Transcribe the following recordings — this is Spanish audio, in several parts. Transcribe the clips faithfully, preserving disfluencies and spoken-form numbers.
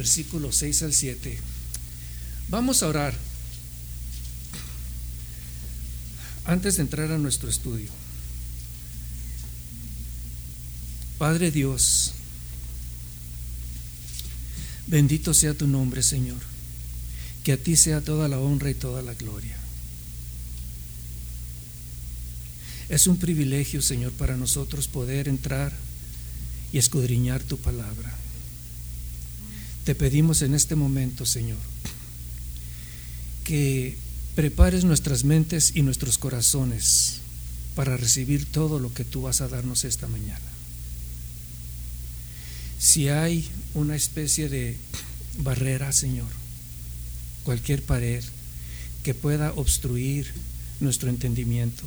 versículos seis al siete. Vamos a orar antes de entrar a nuestro estudio. Padre Dios, bendito sea tu nombre, Señor. Que a ti sea toda la honra y toda la gloria. Es un privilegio, Señor, para nosotros poder entrar y escudriñar tu palabra. Te pedimos en este momento, Señor, que prepares nuestras mentes y nuestros corazones para recibir todo lo que tú vas a darnos esta mañana. Si hay una especie de barrera, Señor, cualquier pared que pueda obstruir nuestro entendimiento,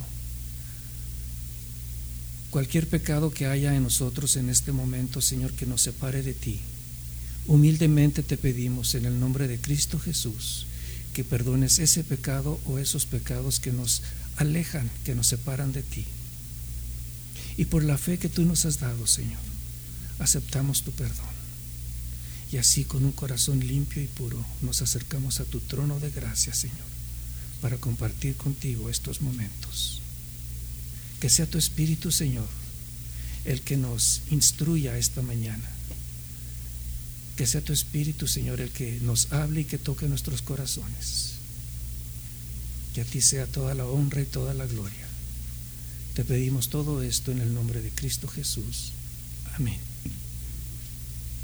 cualquier pecado que haya en nosotros en este momento, Señor, que nos separe de ti, humildemente te pedimos en el nombre de Cristo Jesús que perdones ese pecado o esos pecados que nos alejan, que nos separan de ti. Y por la fe que tú nos has dado, Señor, aceptamos tu perdón. Y así, con un corazón limpio y puro, nos acercamos a tu trono de gracia, Señor, para compartir contigo estos momentos. Que sea tu Espíritu, Señor, el que nos instruya esta mañana. Que sea tu Espíritu, Señor, el que nos hable y que toque nuestros corazones. Que a ti sea toda la honra y toda la gloria. Te pedimos todo esto en el nombre de Cristo Jesús. Amén.